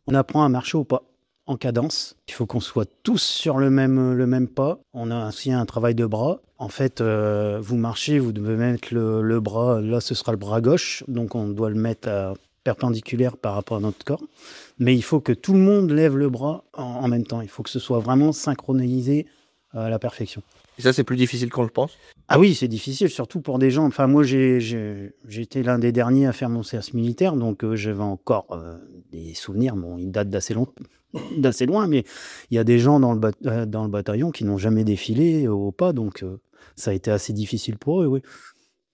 On apprend à marcher au pas, en cadence. Il faut qu'on soit tous sur le même pas. On a aussi un travail de bras. En fait, vous marchez, vous devez mettre le bras, là ce sera le bras gauche, donc on doit le mettre perpendiculaire par rapport à notre corps. Mais il faut que tout le monde lève le bras en même temps. Il faut que ce soit vraiment synchronisé à la perfection. Et ça, c'est plus difficile qu'on le pense. Ah oui, c'est difficile, surtout pour des gens. Enfin, moi, j'ai été l'un des derniers à faire mon service militaire, donc j'avais encore des souvenirs. Bon, ils datent d'assez loin, mais il y a des gens dans le bataillon qui n'ont jamais défilé au pas, donc ça a été assez difficile pour eux, oui.